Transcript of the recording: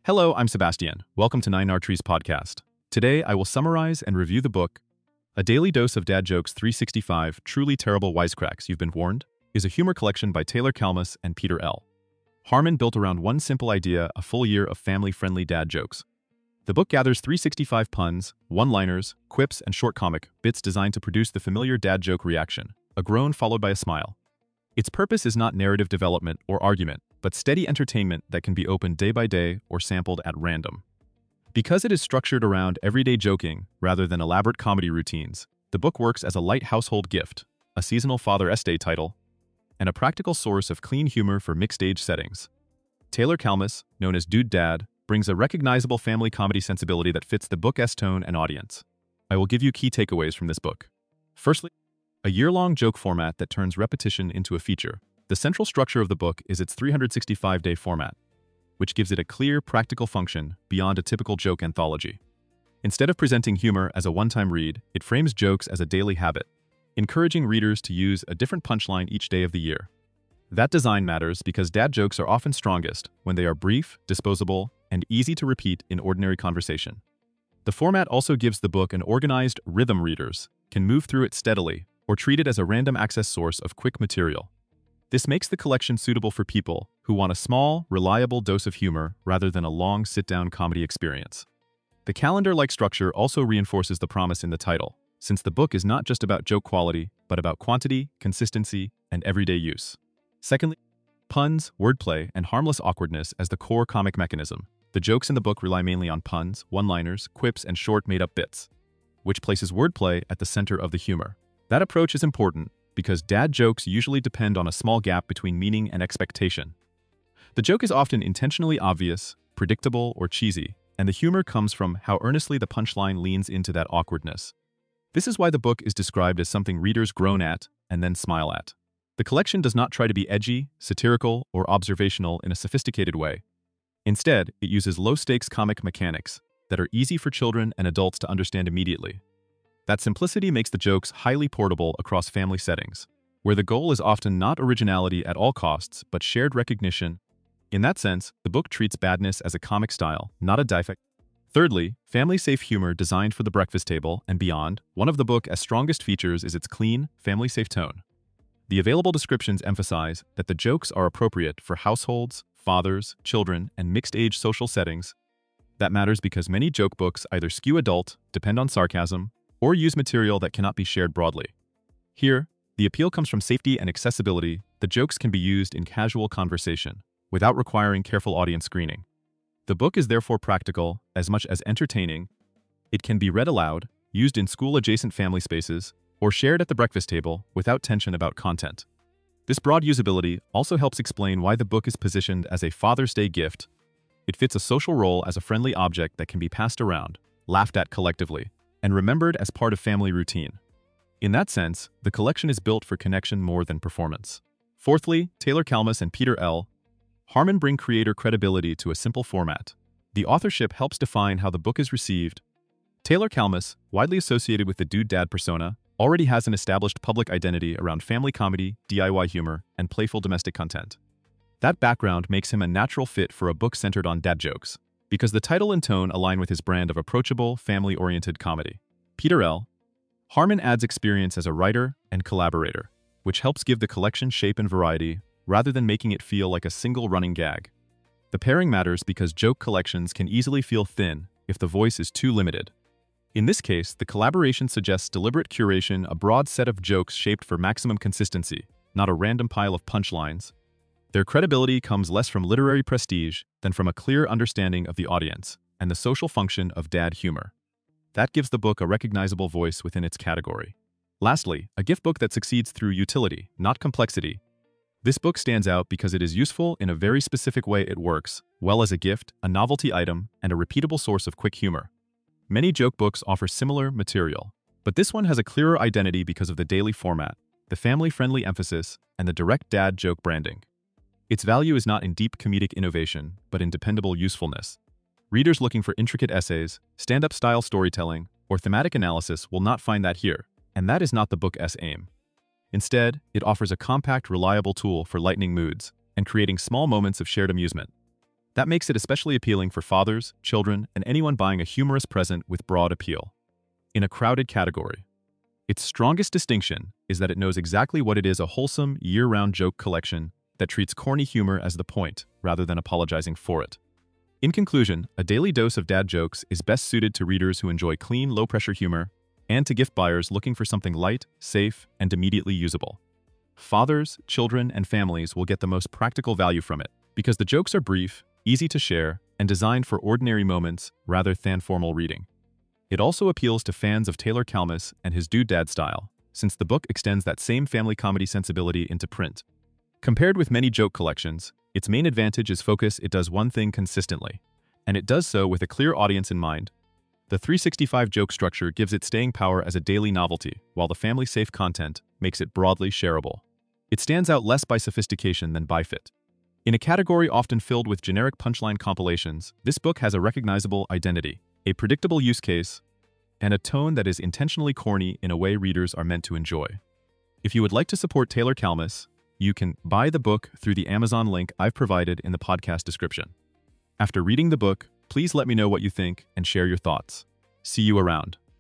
Hello, I'm Sebastian. Welcome to Nine Arteries Podcast. Today, I will summarize and review the book, A Daily Dose of Dad Jokes 365 Truly Terrible Wisecracks You've Been Warned, is a humor collection by Taylor Kalmus and Peter L. Harmon built around one simple idea, a full year of family-friendly dad jokes. The book gathers 365 puns, one-liners, quips, and short comic bits designed to produce the familiar dad joke reaction, a groan followed by a smile. Its purpose is not narrative development or argument, but steady entertainment that can be opened day by day or sampled at random. Because it is structured around everyday joking rather than elaborate comedy routines, the book works as a light household gift, a seasonal Father Day title, and a practical source of clean humor for mixed-age settings. Taylor Kalmus, known as Dude Dad, brings a recognizable family comedy sensibility that fits the book's tone and audience. I will give you key takeaways from this book. Firstly, a year-long joke format that turns repetition into a feature. The central structure of the book is its 365-day format, which gives it a clear, practical function beyond a typical joke anthology. Instead of presenting humor as a one-time read, it frames jokes as a daily habit, encouraging readers to use a different punchline each day of the year. That design matters because dad jokes are often strongest when they are brief, disposable, and easy to repeat in ordinary conversation. The format also gives the book an organized rhythm. Readers can move through it steadily or treat it as a random access source of quick material. This makes the collection suitable for people who want a small, reliable dose of humor rather than a long sit-down comedy experience. The calendar-like structure also reinforces the promise in the title, since the book is not just about joke quality, but about quantity, consistency, and everyday use. Secondly, puns, wordplay, and harmless awkwardness as the core comic mechanism. The jokes in the book rely mainly on puns, one-liners, quips, and short made-up bits, which places wordplay at the center of the humor. That approach is important because dad jokes usually depend on a small gap between meaning and expectation. The joke is often intentionally obvious, predictable, or cheesy, and the humor comes from how earnestly the punchline leans into that awkwardness. This is why the book is described as something readers groan at and then smile at. The collection does not try to be edgy, satirical, or observational in a sophisticated way. Instead, it uses low-stakes comic mechanics that are easy for children and adults to understand immediately. That simplicity makes the jokes highly portable across family settings, where the goal is often not originality at all costs, but shared recognition. In that sense, the book treats badness as a comic style, not a defect. Thirdly, family-safe humor designed for the breakfast table and beyond. One of the book's strongest features is its clean, family-safe tone. The available descriptions emphasize that the jokes are appropriate for households, fathers, children, and mixed-age social settings. That matters because many joke books either skew adult, depend on sarcasm, or use material that cannot be shared broadly. Here, the appeal comes from safety and accessibility. The jokes can be used in casual conversation, without requiring careful audience screening. The book is therefore practical as much as entertaining. It can be read aloud, used in school-adjacent family spaces, or shared at the breakfast table without tension about content. This broad usability also helps explain why the book is positioned as a Father's Day gift. It fits a social role as a friendly object that can be passed around, laughed at collectively, and remembered as part of family routine. In that sense, the collection is built for connection more than performance. Fourthly, Taylor Kalmus and Peter L. Harmon bring creator credibility to a simple format. The authorship helps define how the book is received. Taylor Kalmus, widely associated with the Dude Dad persona, already has an established public identity around family comedy, DIY humor, and playful domestic content. That background makes him a natural fit for a book centered on dad jokes, because the title and tone align with his brand of approachable, family-oriented comedy. Peter L. Harmon adds experience as a writer and collaborator, which helps give the collection shape and variety rather than making it feel like a single running gag. The pairing matters because joke collections can easily feel thin if the voice is too limited. In this case, the collaboration suggests deliberate curation, a broad set of jokes shaped for maximum consistency, not a random pile of punchlines. Their credibility comes less from literary prestige than from a clear understanding of the audience and the social function of dad humor. That gives the book a recognizable voice within its category. Lastly, a gift book that succeeds through utility, not complexity. This book stands out because it is useful in a very specific way. It works well as a gift, a novelty item, and a repeatable source of quick humor. Many joke books offer similar material, but this one has a clearer identity because of the daily format, the family-friendly emphasis, and the direct dad joke branding. Its value is not in deep comedic innovation, but in dependable usefulness. Readers looking for intricate essays, stand-up style storytelling, or thematic analysis will not find that here, and that is not the book's aim. Instead, it offers a compact, reliable tool for lightening moods and creating small moments of shared amusement. That makes it especially appealing for fathers, children, and anyone buying a humorous present with broad appeal. In a crowded category, its strongest distinction is that it knows exactly what it is: a wholesome, year-round joke collection that treats corny humor as the point, rather than apologizing for it. In conclusion, A Daily Dose of Dad Jokes is best suited to readers who enjoy clean, low-pressure humor, and to gift buyers looking for something light, safe, and immediately usable. Fathers, children, and families will get the most practical value from it, because the jokes are brief, easy to share, and designed for ordinary moments rather than formal reading. It also appeals to fans of Taylor Kalmus and his Dude Dad style, since the book extends that same family comedy sensibility into print. Compared with many joke collections, its main advantage is focus. It does one thing consistently, and it does so with a clear audience in mind. The 365 joke structure gives it staying power as a daily novelty, while the family-safe content makes it broadly shareable. It stands out less by sophistication than by fit. In a category often filled with generic punchline compilations, this book has a recognizable identity, a predictable use case, and a tone that is intentionally corny in a way readers are meant to enjoy. If you would like to support Taylor Kalmus, you can buy the book through the Amazon link I've provided in the podcast description. After reading the book, please let me know what you think and share your thoughts. See you around.